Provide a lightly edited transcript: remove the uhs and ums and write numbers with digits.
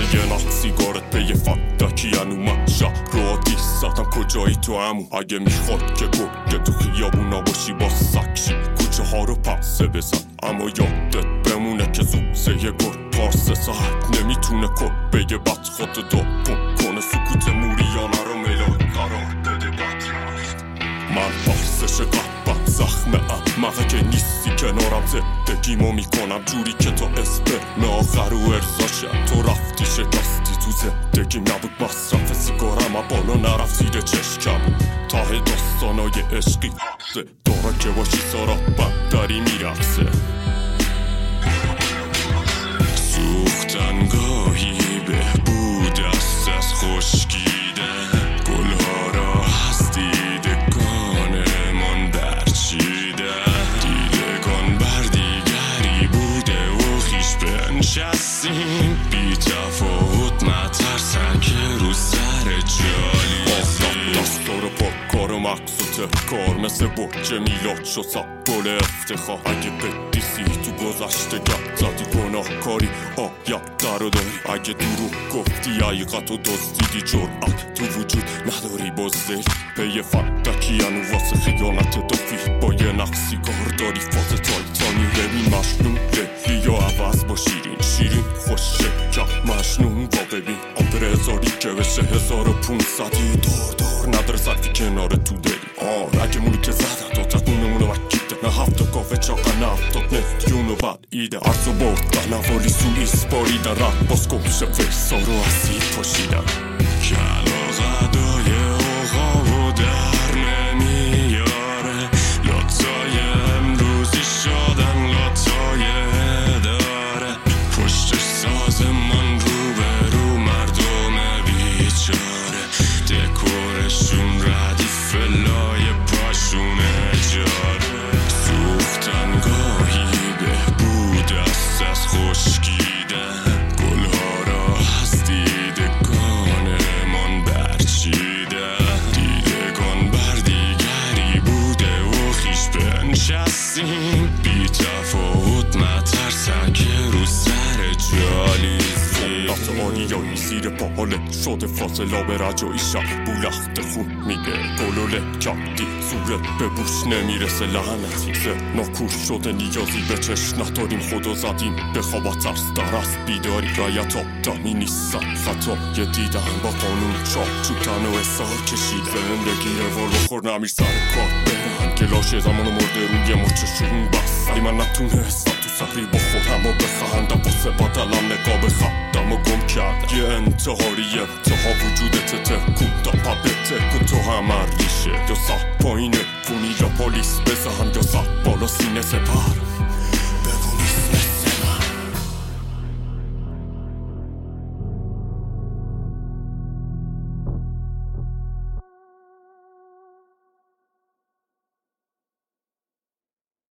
یه نخ سیگارت به یه فدکیان اومد شهر رو آتیش زدم کجایی تو همون اگه میخواد که گرگه تو خیابونا باشی با سکشی کوچه ها رو پسه بزن اما یادت بمونه که زوزه یه گرگ پارسه ساعت نمیتونه کن بگه بد خودتو دا کنه سکوت موریانه رو ملال قرار بده بدرخت من پارسش قلبم زخم احمقه که نیستی کنارم زندگیمو میکنم جوری که تو اسپرم آخر و ارزاشم تو رفتی شکستی تو زندگیم نبود مصرف سیگارم بالا نرفت زیر چشکم ته داستانای عشقی داره که باشی سارا بدتری میرقصه سوختن گاهی بهبود است از خشکیده گلها را از دیدگانمان برچیده دیدگان بر دیگری بوده و خیش بنشستیم بی تفاوت مترسن که رو سر جالی دستار پا کار و مقصوده کار مثل برج میلاد شد سبال افتخار اگه بدیسی تو گذشته گفت زدی گناه کاری یک در داری اگه دروغ گفتی حقیقت و دزدیدی جرأت تو وجود نداری بازداری به یه فدکیان و واسه خیانت دافی با یه نخ سیگار داری فاز تایتانی ببین مشنون لیلی یا عوض با شیرین خوش شکم مشنون با ببین آبر هزاری که بشه 1500 دار نداره صرفی کنار تو داری اگه مونی که زدن تا تقونمونو وکیده نه هفته کافه چاقه نه 70 میلیون و بعد ایده عرض و برد نوالی سولیس باریدن رد باز گمشه فیسا رو اسید پاشیدن کلاغدای اوغا و در نمیاره لاتای امروزی شدن لاتای داره پشتش سازمان رو به رو مردم بیچاره دکورشون ردیف لای پاشون اجاره سوختن گاهی بهبود است از خشکیدن گلها را از دیدگانمان برچیده دیدگان بر دیگری بوده و خیش بنشستیم بی تفاوت مترسن که رو سر جالی نفت آنیایی زیر پاله شده فاصلا به رجایی شب بولخت خون میگه گلوله کردی صورت به بوش نمیرسه لعنتی ناکور شده نیازی به چشم نداریم خدا زدیم به خواب ترس در از بیداری رایت آدمی نیستن خطا یه دیدن با قانون چاپ چوتن و اصار کشید زندگی روال بخور نمیر سر کار برن گلاش زمان مرده روی مچشون بست ولی من نتونستم تو سخری بخورم و بخندم واسه بدلم نگاه بخندم و گم کرد یه انتحاری انتها وجودت تکون دا پبه تکون تو همه ریشه یا سه پایینه فونی یا پالیس بزن یا سه بالا سینه سپر